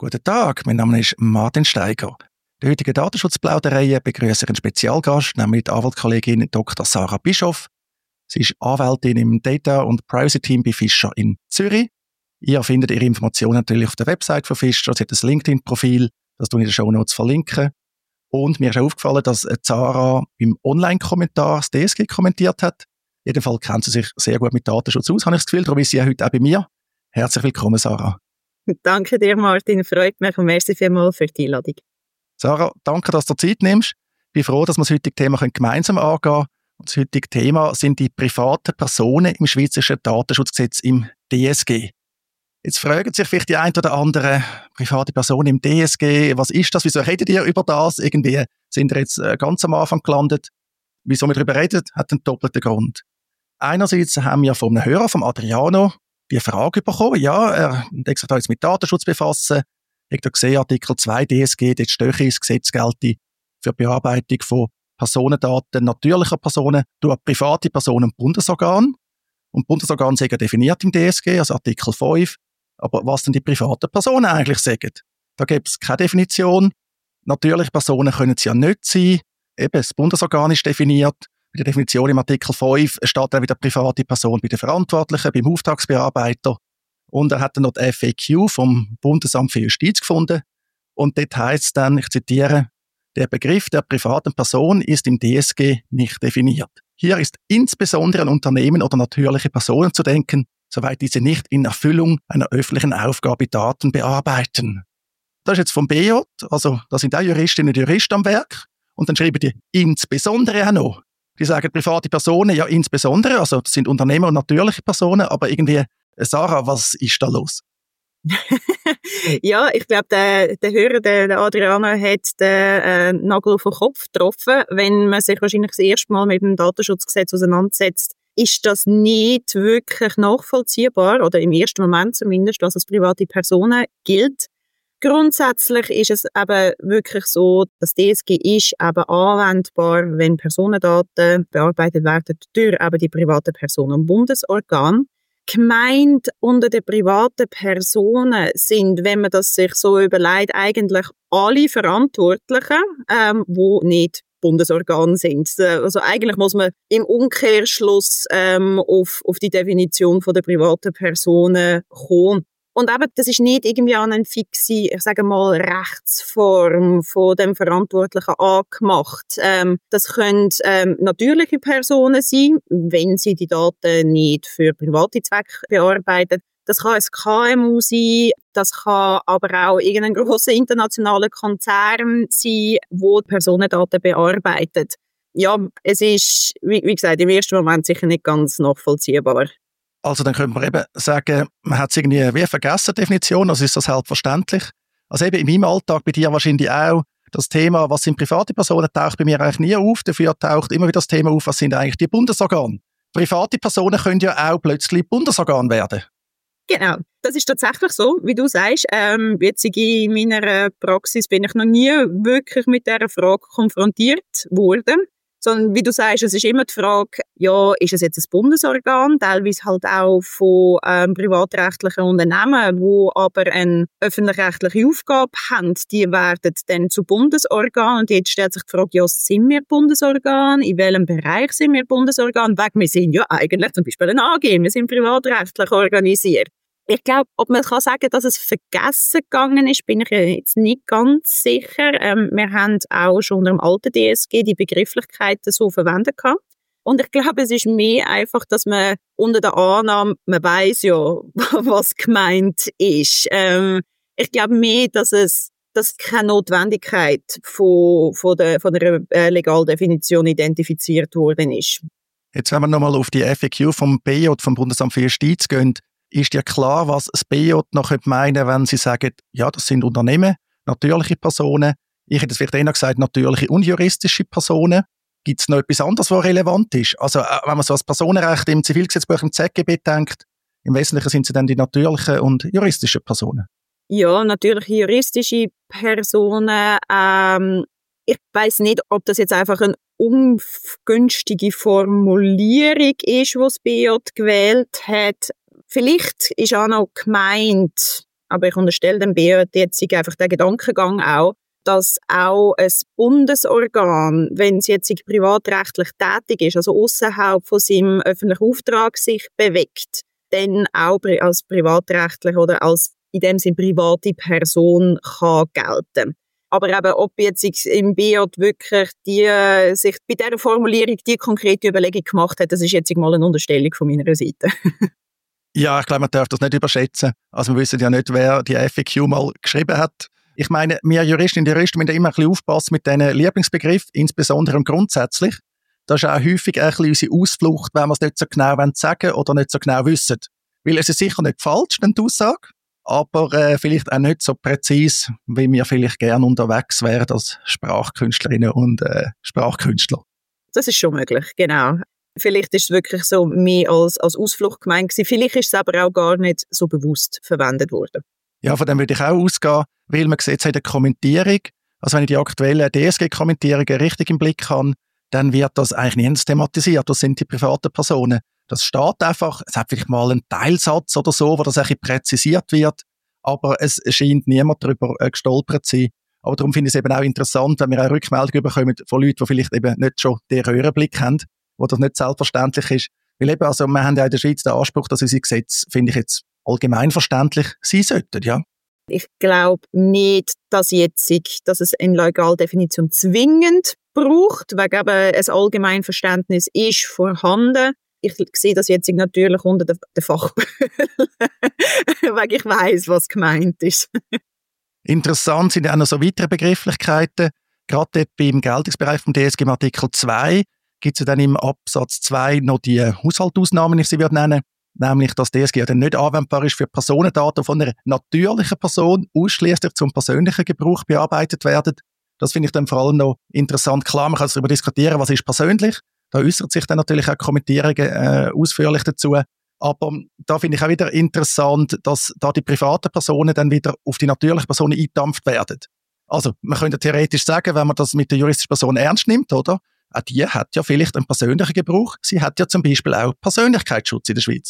Guten Tag, mein Name ist Martin Steiger. In der heutigen Datenschutzplauderei begrüße ich einen Spezialgast, nämlich die Anwaltskollegin Dr. Sarah Bischoff. Sie ist Anwältin im Data- und Privacy-Team bei Fischer in Zürich. Ihr findet ihre Informationen natürlich auf der Website von Fischer. Sie hat ein LinkedIn-Profil, das ich in den Shownotes verlinken. Und mir ist auch aufgefallen, dass Sarah im Online-Kommentar das DSG kommentiert hat. In jedem Fall kennt sie sich sehr gut mit Datenschutz aus, habe ich das Gefühl. Darum ist sie ja heute auch bei mir. Herzlich willkommen, Sarah. Danke dir, Martin. Freut mich und merci vielmals für die Einladung. Sarah, danke, dass du dir Zeit nimmst. Ich bin froh, dass wir das heutige Thema gemeinsam angehen können. Und das heutige Thema sind die privaten Personen im Schweizerischen Datenschutzgesetz im DSG. Jetzt fragen sich vielleicht die ein oder andere private Personen im DSG, was ist das, wieso redet ihr über das? Irgendwie sind wir jetzt ganz am Anfang gelandet. Wieso wir darüber reden, hat einen doppelten Grund. Einerseits haben wir von einem Hörer, vom Adriano, die Frage bekommen, ja, er hat sich da jetzt mit Datenschutz befassen, ich habe gesehen, Artikel 2 DSG, dort steht das Gesetz gelte für die Bearbeitung von Personendaten natürlicher Personen durch private Personen und Bundesorgane. Und Bundesorgane sind ja definiert im DSG, also Artikel 5. Aber was denn die privaten Personen eigentlich sagen? Da gibt es keine Definition. Natürliche Personen können es ja nicht sein. Eben, das Bundesorgan ist definiert. Bei der Definition im Artikel 5 steht dann wieder private Person bei den Verantwortlichen, beim Auftragsbearbeiter. Und er hat dann noch die FAQ vom Bundesamt für Justiz gefunden. Und dort heisst es dann, ich zitiere, der Begriff der privaten Person ist im DSG nicht definiert. Hier ist insbesondere an Unternehmen oder natürliche Personen zu denken, soweit diese nicht in Erfüllung einer öffentlichen Aufgabe Daten bearbeiten. Das ist jetzt vom BJ, also da sind auch Juristinnen und Juristen am Werk. Und dann schreiben die insbesondere auch noch. Die sagen private Personen, ja insbesondere, also das sind Unternehmer und natürliche Personen, aber irgendwie, Sarah, was ist da los? Ja, ich glaube, der Hörer, der Adriano, hat den Nagel auf den Kopf getroffen. Wenn man sich wahrscheinlich das erste Mal mit dem Datenschutzgesetz auseinandersetzt, ist das nicht wirklich nachvollziehbar, oder im ersten Moment zumindest, was als private Personen gilt. Grundsätzlich ist es eben wirklich so, dass DSG ist eben anwendbar, wenn Personendaten bearbeitet werden durch eben die privaten Personen und Bundesorgane. Gemeint unter den privaten Personen sind, wenn man das sich so überlegt, eigentlich alle Verantwortlichen, die nicht Bundesorgane sind. Also eigentlich muss man im Umkehrschluss auf die Definition von der privaten Personen kommen. Und eben, das ist nicht irgendwie an eine fixe, ich sage mal, Rechtsform von dem Verantwortlichen angemacht. Das können natürliche Personen sein, wenn sie die Daten nicht für private Zwecke bearbeiten. Das kann ein KMU sein, das kann aber auch irgendein grosser internationaler Konzern sein, der Personendaten bearbeitet. Ja, es ist, wie gesagt, im ersten Moment sicher nicht ganz nachvollziehbar. Also dann könnte man eben sagen, man hat es irgendwie wie vergessen, Definition, also ist das selbstverständlich. Also eben in meinem Alltag, bei dir wahrscheinlich auch, das Thema, was sind private Personen, taucht bei mir eigentlich nie auf. Dafür taucht immer wieder das Thema auf, was sind eigentlich die Bundesorgane. Private Personen können ja auch plötzlich Bundesorgane werden. Genau, das ist tatsächlich so, wie du sagst. Jetzt in meiner Praxis bin ich noch nie wirklich mit dieser Frage konfrontiert worden. Sondern, wie du sagst, es ist immer die Frage, ja, ist es jetzt ein Bundesorgan, teilweise halt auch von privatrechtlichen Unternehmen, die aber eine öffentlich-rechtliche Aufgabe haben, die werden dann zu Bundesorganen. Und jetzt stellt sich die Frage, ja, sind wir Bundesorgan? In welchem Bereich sind wir Bundesorgan? Weil wir sind ja eigentlich zum Beispiel ein AG, wir sind privatrechtlich organisiert. Ich glaube, ob man kann sagen, dass es vergessen gegangen ist, bin ich jetzt nicht ganz sicher. Wir haben auch schon unter dem alten DSG die Begrifflichkeiten so verwendet gehabt. Und ich glaube, es ist mehr einfach, dass man unter der Annahme, man weiss ja, was gemeint ist. Ich glaube mehr, dass keine Notwendigkeit von der Legaldefinition identifiziert worden ist. Jetzt, wenn wir nochmal auf die FAQ vom BJ, vom Bundesamt für Justiz gehen, ist ja klar, was das BJ noch meinen, wenn sie sagen, ja, das sind Unternehmen, natürliche Personen. Ich hätte es vielleicht eher gesagt, natürliche und juristische Personen. Gibt es noch etwas anderes, was relevant ist? Also, wenn man so als Personenrecht im Zivilgesetzbuch im ZGB denkt, im Wesentlichen sind sie dann die natürlichen und juristischen Personen. Ja, natürliche juristische Personen. Ich weiss nicht, ob das jetzt einfach eine ungünstige Formulierung ist, die das BJ gewählt hat. Vielleicht ist auch noch gemeint, aber ich unterstelle dem BIOD jetzt einfach den Gedankengang auch, dass auch ein Bundesorgan, wenn es jetzt privatrechtlich tätig ist, also ausserhalb von seinem öffentlichen Auftrag sich bewegt, dann auch als privatrechtlich oder als in dem Sinne private Person kann gelten. Aber eben, ob jetzt im BIOD wirklich sich bei dieser Formulierung die konkrete Überlegung gemacht hat, das ist jetzt mal eine Unterstellung von meiner Seite. Ja, ich glaube, man darf das nicht überschätzen. Also wir wissen ja nicht, wer die FAQ mal geschrieben hat. Ich meine, wir Juristinnen und Juristen müssen immer ein bisschen aufpassen mit diesen Lieblingsbegriffen, insbesondere und grundsätzlich. Das ist auch häufig ein bisschen unsere Ausflucht, wenn wir es nicht so genau sagen oder nicht so genau wissen. Weil es ist sicher nicht falsch, die Aussage, aber vielleicht auch nicht so präzise, wie wir vielleicht gerne unterwegs wären als Sprachkünstlerinnen und Sprachkünstler. Das ist schon möglich, genau. Vielleicht ist es wirklich so mehr als Ausflucht gemeint gewesen. Vielleicht ist es aber auch gar nicht so bewusst verwendet worden. Ja, von dem würde ich auch ausgehen, weil man sieht, es hat eine Kommentierung. Also wenn ich die aktuellen DSG-Kommentierungen richtig im Blick habe, dann wird das eigentlich nirgends thematisiert. Das sind die privaten Personen. Das steht einfach, es hat vielleicht mal einen Teilsatz oder so, wo das ein bisschen präzisiert wird, aber es scheint niemand darüber gestolpert zu sein. Aber darum finde ich es eben auch interessant, wenn wir auch Rückmeldungen bekommen von Leuten, die vielleicht eben nicht schon den Röhrenblick haben, wo das nicht selbstverständlich ist. Weil eben, also wir haben ja in der Schweiz den Anspruch, dass unsere Gesetze, finde ich jetzt, allgemeinverständlich sein sollten, ja. Ich glaube nicht, dass es eine Legaldefinition zwingend braucht, weil eben ein Allgemeinverständnis ist vorhanden. Ich sehe das jetzt natürlich unter den Fachbehörden, weil ich weiss, was gemeint ist. Interessant sind auch noch so weitere Begrifflichkeiten. Gerade dort beim Geltungsbereich vom DSG im Artikel 2 gibt es dann im Absatz 2 noch die Haushaltsausnahmen, ich sie würde nennen. Nämlich, dass DSG ja dann nicht anwendbar ist für Personendaten von einer natürlichen Person, ausschließlich zum persönlichen Gebrauch bearbeitet werden. Das finde ich dann vor allem noch interessant. Klar, man kann darüber diskutieren, was ist persönlich. Da äußert sich dann natürlich auch Kommentierungen ausführlich dazu. Aber da finde ich auch wieder interessant, dass da die privaten Personen dann wieder auf die natürlichen Personen eingedampft werden. Also, man könnte theoretisch sagen, wenn man das mit der juristischen Person ernst nimmt, oder? Auch die hat ja vielleicht einen persönlichen Gebrauch. Sie hat ja zum Beispiel auch Persönlichkeitsschutz in der Schweiz.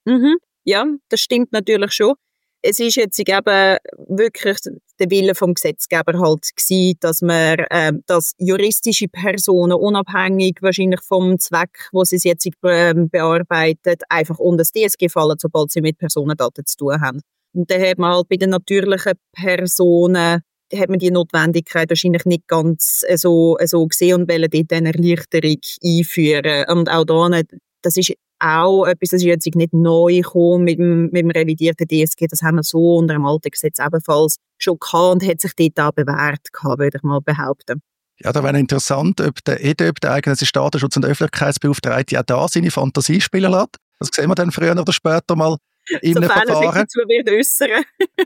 Ja, das stimmt natürlich schon. Es ist jetzt eben wirklich der Wille vom Gesetzgeber halt gewesen, dass man, dass juristische Personen unabhängig wahrscheinlich vom Zweck, wo sie es jetzt bearbeitet, einfach unter das DSG fallen, sobald sie mit Personendaten zu tun haben. Und dann hat man halt bei den natürlichen Personen hat man die Notwendigkeit wahrscheinlich nicht ganz so gesehen und wollen dort eine Erleichterung einführen. Und auch da, das ist auch etwas, das ist jetzt nicht neu gekommen mit dem revidierten DSG, das haben wir so unter dem alten Gesetz ebenfalls schon gehabt und hat sich dort auch bewährt gehabt, würde ich mal behaupten. Ja, da wäre interessant, ob der EDÖB, der eigene Datenschutz- und Öffentlichkeitsbeauftragte, auch da seine Fantasie spielen lässt. Das sehen wir dann früher oder später mal in einem Verfahren. Sofern er sich dazu wird äußern.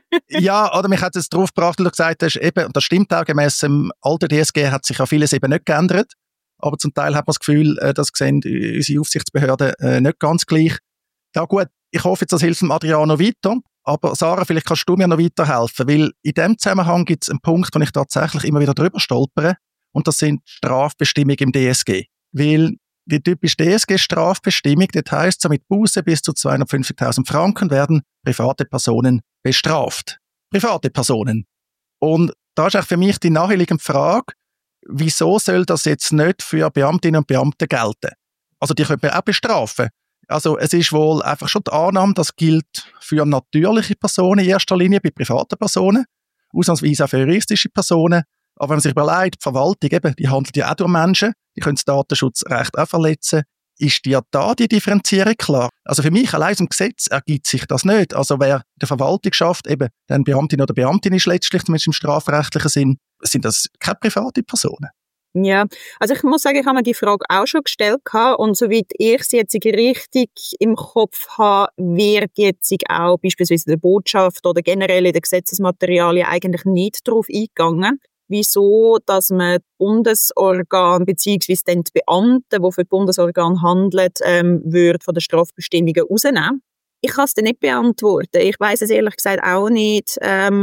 Ja, oder mich hat es darauf gebracht, weil du gesagt hast, eben, und das stimmt auch, gemäss dem alten DSG hat sich ja vieles eben nicht geändert. Aber zum Teil hat man das Gefühl, das sehen unsere Aufsichtsbehörden nicht ganz gleich. Ja gut, ich hoffe jetzt, das hilft dem Adriano weiter. Aber Sarah, vielleicht kannst du mir noch weiterhelfen, weil in dem Zusammenhang gibt es einen Punkt, wo ich tatsächlich immer wieder drüber stolpere. Und das sind Strafbestimmungen im DSG. Weil die typische DSG-Strafbestimmung, das heisst, so mit Buße bis zu 250.000 Franken werden private Personen bestraft. Private Personen. Und da ist auch für mich die naheliegende Frage, wieso soll das jetzt nicht für Beamtinnen und Beamte gelten? Also die können wir auch bestrafen. Also es ist wohl einfach schon die Annahme, das gilt für natürliche Personen in erster Linie, bei privaten Personen, ausnahmsweise auch für juristische Personen. Aber wenn man sich überlegt, die Verwaltung, eben, die handelt ja auch durch Menschen, die können das Datenschutzrecht auch verletzen. Ist ja da die Differenzierung klar? Also für mich allein im Gesetz ergibt sich das nicht. Also wer in der Verwaltung schafft, eben dann Beamtin oder Beamtin ist letztlich, zumindest im strafrechtlichen Sinn, sind das keine private Personen. Ja, also ich muss sagen, ich habe mir die Frage auch schon gestellt und soweit ich sie jetzt richtig im Kopf habe, wird jetzt auch beispielsweise der Botschaft oder generell in den Gesetzesmaterialien eigentlich nicht darauf eingegangen, wieso, dass man Bundesorgan bzw. die Beamten, die für das Bundesorgan handeln, würde von den Strafbestimmungen rausnehmen. Ich kann es dir nicht beantworten. Ich weiss es ehrlich gesagt auch nicht,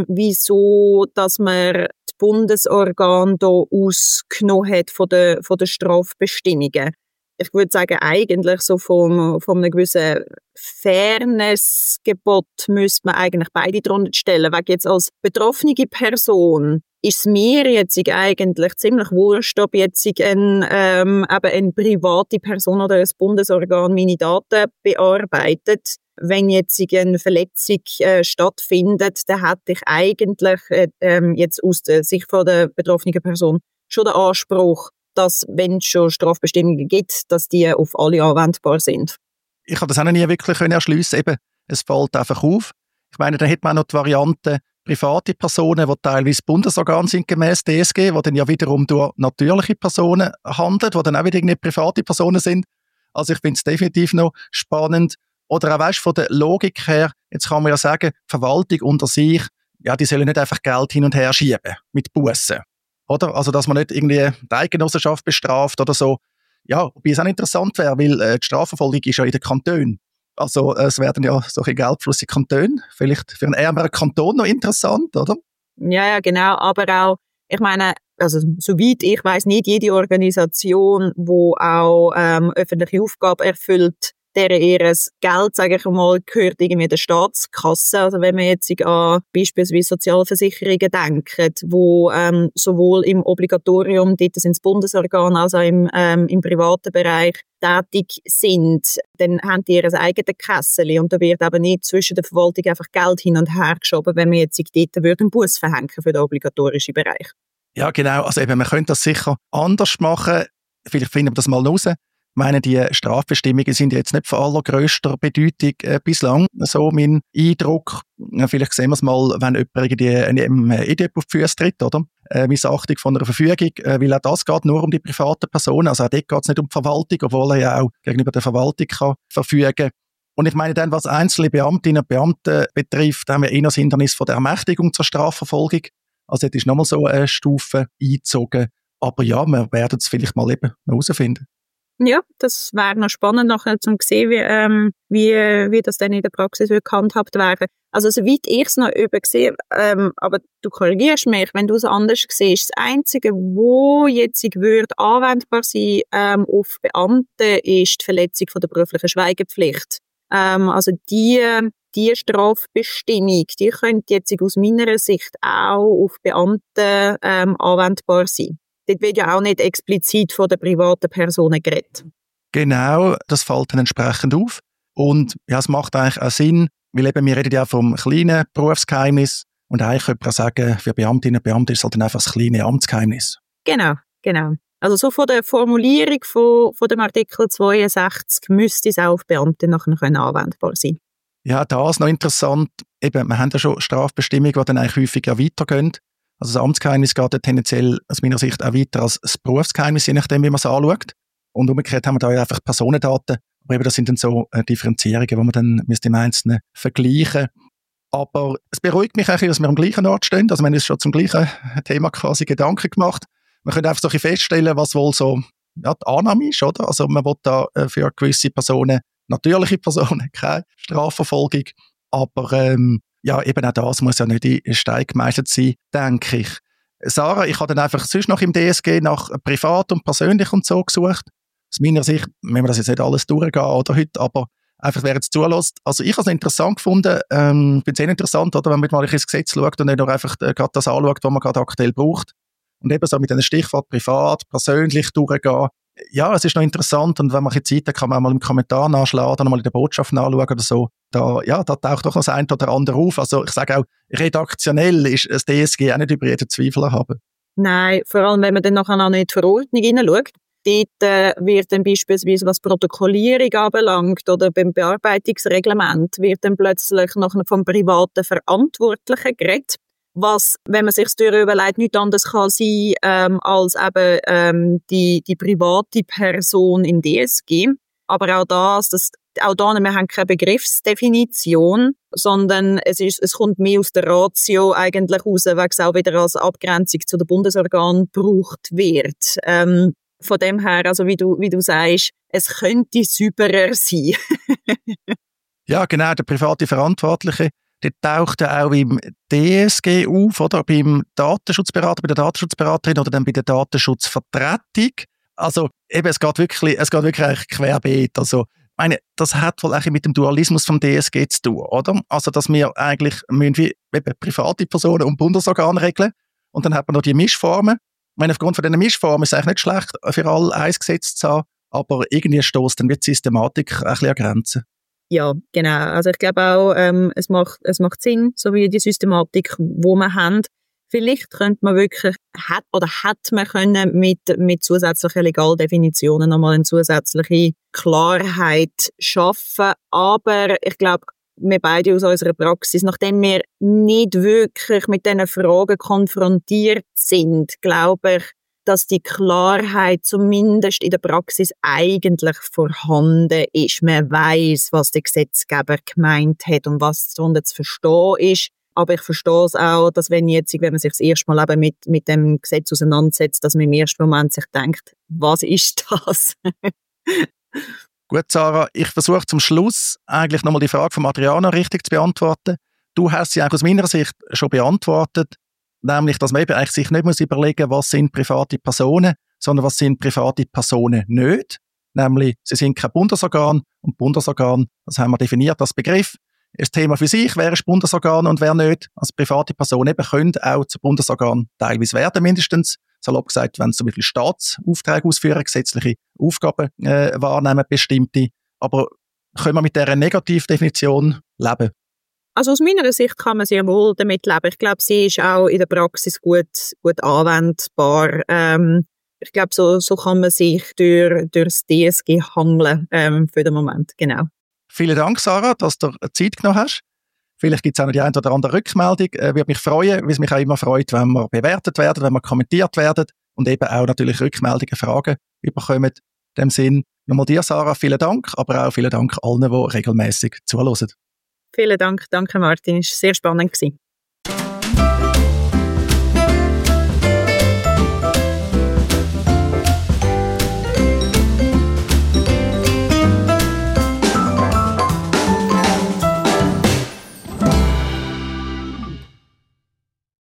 wieso, dass man das Bundesorgan hier ausgenommen hat von den Strafbestimmungen. ich würde sagen, eigentlich so von einem gewissen Fairness-Gebot müsste man eigentlich beide drunter stellen. Weil jetzt als betroffene Person ist es mir jetzt eigentlich ziemlich wurscht, ob jetzt eine private Person oder ein Bundesorgan meine Daten bearbeitet. Wenn jetzt eine Verletzung stattfindet, dann hätte ich eigentlich jetzt aus der Sicht von der betroffenen Person schon den Anspruch, dass, wenn es schon Strafbestimmungen gibt, dass die auf alle anwendbar sind. Ich habe das auch noch nie wirklich erschliessen können. Es fällt einfach auf. Ich meine, dann hat man auch noch die Variante private Personen, die teilweise Bundesorgan sind gemäß DSG, die dann ja wiederum durch natürliche Personen handeln, die dann auch wieder nicht private Personen sind. Also ich finde es definitiv noch spannend. Oder auch, weißt, von der Logik her, jetzt kann man ja sagen, die Verwaltung unter sich, ja, die sollen nicht einfach Geld hin und her schieben mit Bussen. Oder? Also, dass man nicht irgendwie die Eidgenossenschaft bestraft oder so. Ja, wobei es auch interessant wäre, weil die Strafverfolgung ist ja in den Kantonen. Also, es werden ja solche Geldflüsse in Kantonen. Vielleicht für einen ärmeren Kanton noch interessant, oder? Ja, genau. Aber auch, ich meine, also, soweit ich weiss, nicht jede Organisation, die auch öffentliche Aufgaben erfüllt, deren ihres Geld, sage ich mal, gehört irgendwie der Staatskasse. Also wenn man jetzt an beispielsweise Sozialversicherungen denkt, wo sowohl im Obligatorium, dort sind das Bundesorgan, als auch im privaten Bereich tätig sind, dann haben die ihr eigenes Kessel und da wird aber nicht zwischen der Verwaltung einfach Geld hin und her geschoben, wenn man jetzt dort einen Buss verhängen für den obligatorischen Bereich. Ja, genau. Also eben, man könnte das sicher anders machen. Vielleicht finden wir das mal raus. Ich meine, die Strafbestimmungen sind jetzt nicht von allergrößter Bedeutung bislang, so mein Eindruck. Vielleicht sehen wir es mal, wenn jemand irgendwie einem Idiot auf die Füße tritt, oder? Missachtung von einer Verfügung, weil auch das geht nur um die privaten Personen. Also auch dort geht es nicht um die Verwaltung, obwohl er ja auch gegenüber der Verwaltung kann verfügen. Und ich meine dann, was einzelne Beamtinnen und Beamte betrifft, haben wir eher das Hindernis von der Ermächtigung zur Strafverfolgung. Also dort ist nochmal so eine Stufe eingezogen. Aber ja, wir werden es vielleicht mal eben herausfinden. Ja, das wäre noch spannend nachher zu sehen, wie das dann in der Praxis gehandhabt werden. Also soweit ich es noch übersehe, aber du korrigierst mich, wenn du es anders siehst. Das Einzige, wo jetzt würde anwendbar sein auf Beamte, ist die Verletzung von der beruflichen Schweigepflicht. Also die Strafbestimmung, die könnte jetzt aus meiner Sicht auch auf Beamte anwendbar sein. Dort wird ja auch nicht explizit von den privaten Personen geredet. Genau, das fällt dann entsprechend auf. Und ja, es macht eigentlich auch Sinn, weil eben wir reden ja vom kleinen Berufsgeheimnis und eigentlich könnte man sagen, für Beamtinnen und Beamte ist es halt dann einfach das kleine Amtsgeheimnis. Genau. Also so von der Formulierung von dem Artikel 62 müsste es auch auf Beamte nachher anwendbar sein. Ja, da ist noch interessant, eben, wir haben ja schon Strafbestimmungen, die dann eigentlich häufig ja weitergehen. Also das Amtsgeheimnis geht ja tendenziell aus meiner Sicht auch weiter als das Berufsgeheimnis, je nachdem, wie man es anschaut. Und umgekehrt haben wir da ja einfach Personendaten. Aber eben das sind dann so Differenzierungen, die man dann im Einzelnen vergleichen. Aber es beruhigt mich eigentlich, dass wir am gleichen Ort stehen. Also wir haben uns schon zum gleichen Thema quasi Gedanken gemacht. Man könnte einfach so ein bisschen feststellen, was wohl so ja, die Annahme ist, oder? Also man will da für gewisse Personen, natürliche Personen, keine Strafverfolgung. Aber ja, eben auch das muss ja nicht in Stein gemeißelt sein, denke ich. Sarah, ich habe dann einfach sonst noch im DSG nach privat und persönlich und so gesucht. Aus meiner Sicht, wenn wir das jetzt nicht alles durchgehen oder heute, aber einfach wer jetzt zulässt. Also ich habe es interessant gefunden, ich finde es sehr interessant, oder, wenn man mal ins Gesetz schaut und nicht nur einfach gerade das anschaut, was man gerade aktuell braucht. Und eben so mit einem Stichwort privat, persönlich durchgehen. Ja, es ist noch interessant und wenn man Zeit hat, kann man auch mal im Kommentar nachschlagen oder mal in der Botschaft nachschauen oder so. Da taucht doch noch das eine oder andere auf. Also ich sage auch, redaktionell ist das DSG auch nicht über jeden Zweifel erhaben. Nein, vor allem wenn man dann nachher noch in die Verordnung hineinschaut. Dort wird dann beispielsweise, was Protokollierung anbelangt oder beim Bearbeitungsreglement, wird dann plötzlich noch vom privaten Verantwortlichen geredet. Was, wenn man sich das überlegt, nichts anderes kann sein als eben die private Person im DSG. Aber auch auch da, wir haben keine Begriffsdefinition, sondern es kommt mehr aus der Ratio eigentlich raus, weil es auch wieder als Abgrenzung zu den Bundesorganen gebraucht wird. Von dem her, also wie du sagst, es könnte sauberer sein. Ja, genau, der private Verantwortliche, der taucht ja auch im DSG auf, oder? Beim Datenschutzberater, bei der Datenschutzberaterin oder dann bei der Datenschutzvertretung. Also eben, es geht wirklich eigentlich querbeet. Also, ich meine, das hat wohl eigentlich mit dem Dualismus vom DSG zu tun, oder? Also, dass wir eigentlich müssen wie eben private Personen und Bundesorgane regeln. Und dann hat man noch die Mischformen. Ich meine, aufgrund von diesen Mischformen ist es eigentlich nicht schlecht, für alle ein Gesetz zu haben, aber irgendwie stößt dann wird die Systematik ein bisschen an Grenzen. Ja, genau. Also ich glaube auch, es macht Sinn, so wie die Systematik, wo wir haben. Vielleicht könnte man wirklich, hat man können mit zusätzlichen Legaldefinitionen nochmal eine zusätzliche Klarheit schaffen. Aber ich glaube, wir beide aus unserer Praxis, nachdem wir nicht wirklich mit diesen Fragen konfrontiert sind, glaube ich, dass die Klarheit zumindest in der Praxis eigentlich vorhanden ist. Man weiss, was der Gesetzgeber gemeint hat und was darunter zu verstehen ist. Aber ich verstehe es auch, dass wenn man sich das erste Mal eben mit dem Gesetz auseinandersetzt, dass man im ersten Moment sich denkt, was ist das? Gut, Sarah, ich versuche zum Schluss eigentlich nochmal die Frage von Adriana richtig zu beantworten. Du hast sie eigentlich aus meiner Sicht schon beantwortet, nämlich, dass man eben eigentlich sich nicht muss überlegen, was sind private Personen, sondern was sind private Personen nicht. Nämlich, sie sind kein Bundesorgan und Bundesorgan, das haben wir definiert als Begriff. Das Thema für sich, wer ist Bundesorgan und wer nicht. Also private Personen eben können auch zu Bundesorgan teilweise werden, mindestens. Salopp gesagt, wenn sie zum Beispiel Staatsaufträge ausführen, gesetzliche Aufgaben wahrnehmen, bestimmte. Aber können wir mit dieser Negativdefinition leben? Also aus meiner Sicht kann man sehr wohl damit leben. Ich glaube, sie ist auch in der Praxis gut anwendbar. Ich glaube, so kann man sich durch das DSG hangeln für den Moment, genau. Vielen Dank, Sarah, dass du Zeit genommen hast. Vielleicht gibt es auch noch die eine oder andere Rückmeldung. Würde mich freuen, weil es mich auch immer freut, wenn wir bewertet werden, wenn wir kommentiert werden und eben auch natürlich Rückmeldungen, Fragen bekommen. In dem Sinn, nochmal dir, Sarah, vielen Dank, aber auch vielen Dank allen, die regelmäßig zuhören. Vielen Dank, danke Martin, es war sehr spannend gewesen.